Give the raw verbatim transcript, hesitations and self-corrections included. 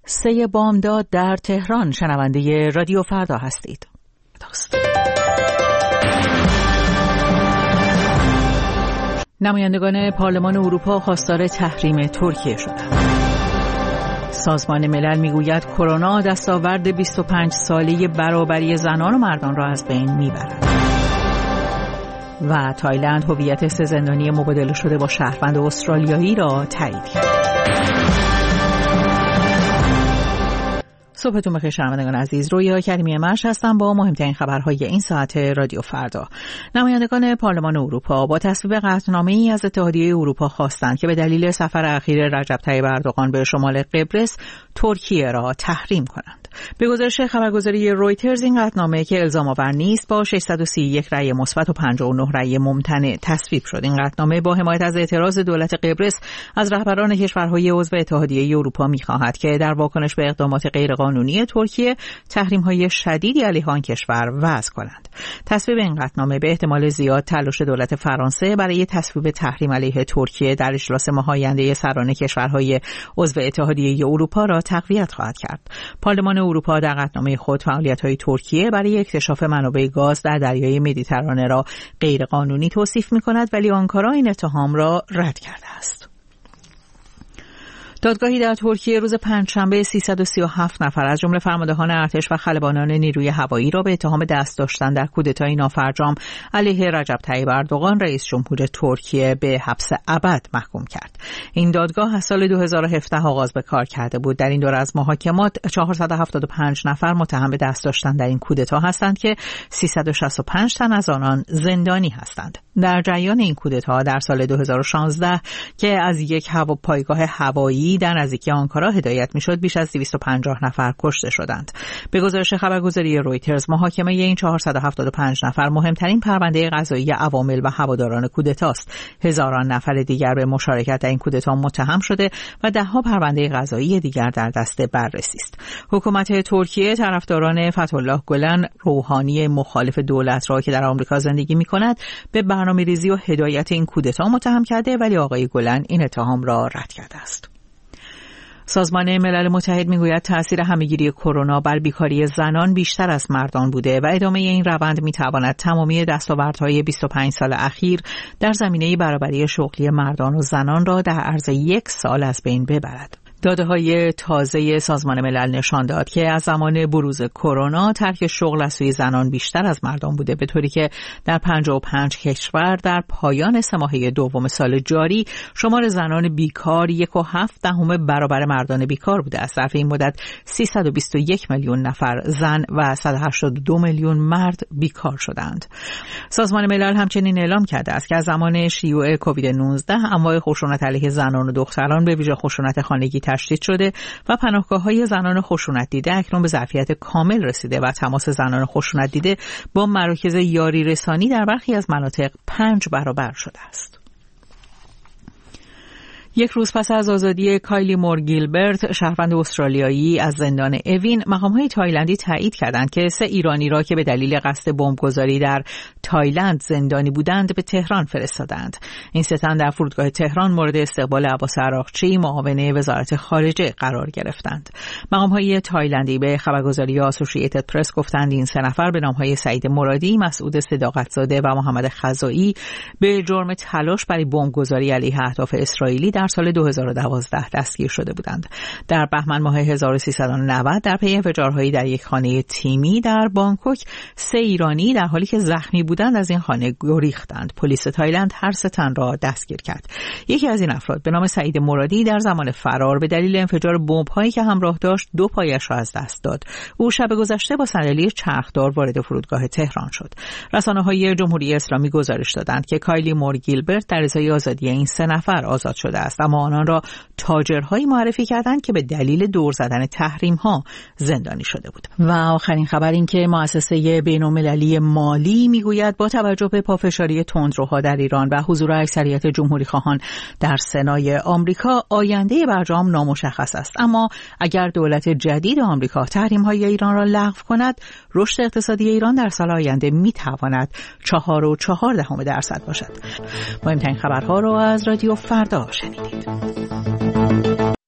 سه بامداد در تهران. شنونده رادیو فردا هستید. داست. نمایندگان پارلمان اروپا خواستار تحریم ترکیه شدند. سازمان ملل میگوید کرونا دستاورد بیست و پنج ساله برابری زنان و مردان را از بین میبرد. و تایلند هویت سه زندانی مبادله شده با شهروند استرالیایی را تایید کرد. صبحتون بخیر شنوندگان عزیز. رویا کریمی مرش هستم با مهمترین خبرهای این ساعت رادیو فردا. نمایندگان پارلمان اروپا با تصویب قطعنامه‌ای از اتحادیه اروپا خواستند که به دلیل سفر اخیر رجب طیب اردوغان به شمال قبرس ترکیه را تحریم کنند. به گزارش خبرگزاری رویترز این قطعنامه که الزام آور نیست با ششصد و سی و یک رأی مثبت و پنجاه و نه رأی ممتنع تصویب شد. این قطعنامه با حمایت از اعتراض دولت قبرس از رهبران کشورهای عضو اتحادیه اروپا می‌خواهد که در واکنش به اقدامات غیرقانونی ترکیه تحریم‌های شدیدی علیه آن کشور وضع کنند. تصویب این قطعنامه به احتمال زیاد تلاش دولت فرانسه برای تصویب تحریم علیه ترکیه در اجلاس ماه آینده سران کشورهای عضو اتحادیه اروپا را تقویت خواهد کرد. پارلمان اروپا در قطعنامه خود فعالیت‌های ترکیه برای اکتشاف منابع گاز در دریای مدیترانه را غیرقانونی توصیف می‌کند، ولی آنکارا این اتهام را رد کرده است. دادگاهی در ترکیه روز پنجشنبه سیصد و سی و هفت نفر از جمله فرماندهان ارتش و خلبانان نیروی هوایی را به اتهام دست داشتن در کودتای نافرجام علیه رجب طیب اردوغان رئیس جمهور ترکیه به حبس ابد محکوم کرد. این دادگاه از سال دو هزار و هفده آغاز به کار کرده بود. در این دوره از محاکمات چهارصد و هفتاد و پنج نفر متهم به دست داشتن در این کودتا هستند که سیصد و شصت و پنج تن از آنان زندانی هستند. در جریان این کودتا در سال دو هزار و شانزده که از یک هوا پایگاه هوایی در نزدیکی آنکارا هدایت میشد بیش از دویست و پنجاه نفر کشته شدند. به گزارش خبرگزاری رویترز محاکمه این چهارصد و هفتاد و پنج نفر مهمترین پرونده قضایی عوامل و هواداران کودتاست. هزاران نفر دیگر به مشارکت در این کودتا متهم شده و دهها پرونده قضایی دیگر در دست بررسی است. حکومت ترکیه طرفداران فتح‌الله گلن روحانی مخالف دولت را که در آمریکا زندگی می‌کند به برنامه‌ریزی و هدایت این کودتا متهم کرده، ولی آقای گلن این اتهام را رد کرده است. سازمان ملل متحد میگوید تأثیر همهگیری کرونا بر بیکاری زنان بیشتر از مردان بوده و ادامه این روند میتواند تمامی دستاوردهای بیست و پنج سال اخیر در زمینه برابری شغلی مردان و زنان را در عرض یک سال از بین ببرد. داده‌های تازه سازمان ملل نشان داد که از زمان بروز کرونا ترک شغل از سوی زنان بیشتر از مردان بوده، به طوری که در پنجاه و پنج کشور در پایان سه ماهه دوم سال جاری شمار زنان بیکار یک و هفت دهم برابر مردان بیکار بوده است. ظرف این مدت سیصد و بیست و یک میلیون نفر زن و صد و هشتاد و دو میلیون مرد بیکار شدند. سازمان ملل همچنین اعلام کرده است که از زمان شیوع کووید نوزده انواع خشونت علیه زنان و دختران به ویژه خشونت خانگی تشدید شده و پناهگاه‌های زنان خشونت دیده اکنون به ظرفیت کامل رسیده و تماس زنان خشونت دیده با مراکز یاری رسانی در برخی از مناطق پنج برابر شده است. یک روز پس از آزادی کایلی مور گیلبرت، شهروند استرالیایی از زندان اوین، مقام‌های تایلندی تایید کردند که سه ایرانی را که به دلیل قصد بمبگذاری در تایلند زندانی بودند به تهران فرستادند. این سه تن در فرودگاه تهران مورد استقبال عباس عراقچی، معاون وزارت خارجه قرار گرفتند. مقام‌های تایلندی به خبرگزاری آسوشییتد پرس گفتند این سه نفر به نام‌های سعید مرادی، مسعود صداقت‌زاده و محمد خزائی به جرم تلاش برای بمبگذاری علیه اهداف اسرائیلی در سال دو هزار و دوازده دستگیر شده بودند. در بهمن ماه هزار و سیصد و نود در پی انفجارهایی در یک خانه تیمی در بانکوک سه ایرانی در حالی که زخمی بودند از این خانه گریختند. پلیس تایلند هر سه تن را دستگیر کرد. یکی از این افراد به نام سعید مرادی در زمان فرار به دلیل انفجار بمب‌هایی که همراه داشت دو پایش را از دست داد. او شب گذشته با صندلی چرخدار وارد فرودگاه تهران شد. رسانه‌های جمهوری اسلامی گزارش دادند که کایلی مور گیلبرت در ازای آزادی این سه نفر آزاد شده است، اما آنان را تاجرهایی معرفی کردند که به دلیل دور زدن تحریم‌ها زندانی شده بود. و آخرین خبر این که مؤسسه بین‌المللی مالی میگوید با توجه به پافشاری تندروها در ایران و حضور اکثریت جمهوری خواهان در سنای آمریکا، آینده برجام نامشخص است. اما اگر دولت جدید آمریکا تحریم‌های ایران را لغو کند، رشد اقتصادی ایران در سال آینده میتواند چهار و چهار دهم درصد باشد. مهمترین خبرها را از رادیو فردا شنیدید.